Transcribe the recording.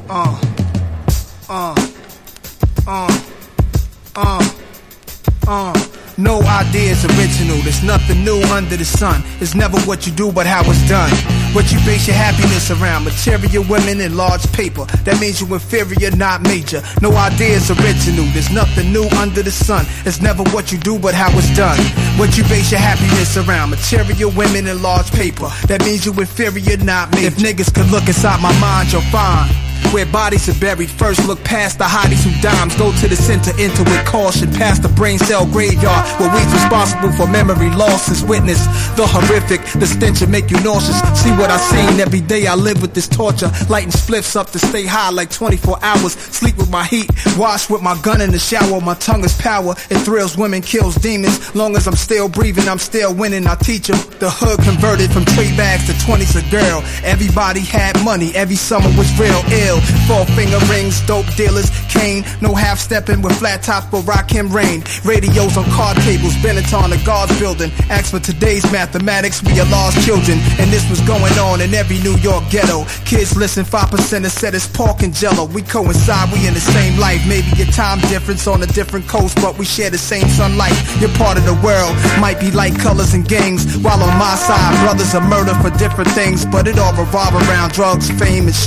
uh, No idea is original, there's nothing new under the sun. It's never what you do but how it's done. What you base your happiness around, material women and large paper. That means you inferior, not major. No idea is original, there's nothing new under the sun. It's never what you do but how it's done. What you base your happiness around, material women and large paper. That means you inferior, not major. If niggas could look inside my mind, you'll find where bodies are buried. First look past the hotties who dimes. Go to the center, enter with caution. Past the brain cell graveyard where we's responsible for memory losses. Witness the horrific, the stench will make you nauseous. See what I seen every day. I live with this torture. Lighting spliffs up to stay high like 24 hours. Sleep with my heat, wash with my gun in the shower. My tongue is power, it thrills women, kills demons. Long as I'm still breathing, I'm still winning. I teach them. The hood converted from trade bags to 20s a girl. Everybody had money, every summer was real ill. 4-finger rings, dope dealers, cane. No half-stepping with flat tops for Rakim Rain. Radios on card tables, Benetton, the guards building. Ask for today's mathematics, we are lost children. And this was going on in every New York ghetto. Kids listen, 5% have said it's pork and jello. We coincide, we in the same life. Maybe your time difference on a different coast, but we share the same sunlight. Your part of the world might be like colors and gangs, while on my side, brothers are murdered for different things. But it all revolve around drugs, fame, and